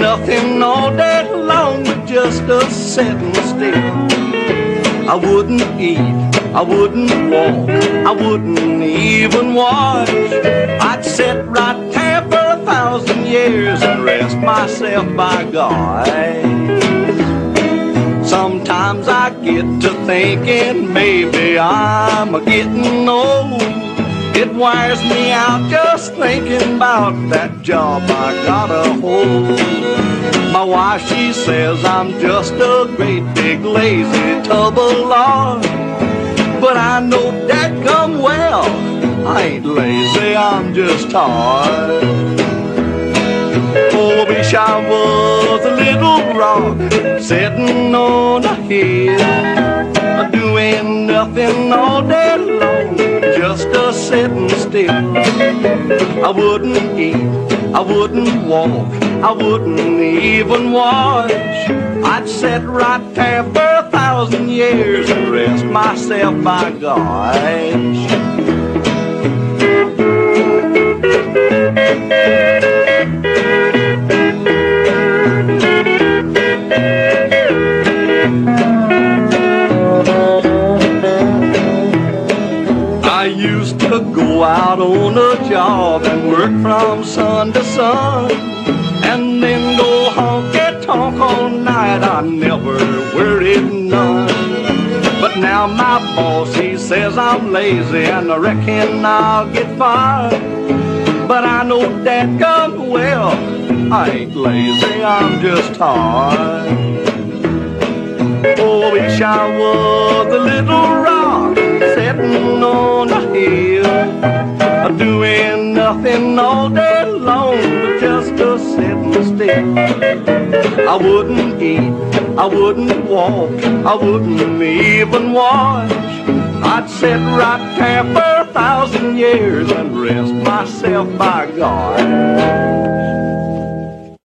nothing all day long but just a sitting still. I wouldn't eat, I wouldn't walk, I wouldn't even watch. I'd sit right there for 1,000 years and rest myself by God. Sometimes I get to thinking maybe I'm a-getting old. It wears me out just thinking about that job I gotta hold. My wife, she says I'm just a great big lazy tub of lard. But I know dadgum well, I ain't lazy, I'm just tired. Oh, I wish I was a little rock sitting on a hill, doing nothing all day long, just a sitting still. I wouldn't eat, I wouldn't walk, I wouldn't even watch. I'd sit right there for 1,000 years and rest myself by gosh. I used to go out on a job and work from sun to sun, and then go honky-tonk all night. I never worried none. But now my boss, he says I'm lazy, and I reckon I'll get fired. But I know dadgum well, I ain't lazy, I'm just tired. Oh, I wish I was a little rock sitting on a hill, doing nothing all day long but just a sitting still. I wouldn't eat, I wouldn't walk, I wouldn't even watch. I'd sit right there for 1,000 years and rest myself by God.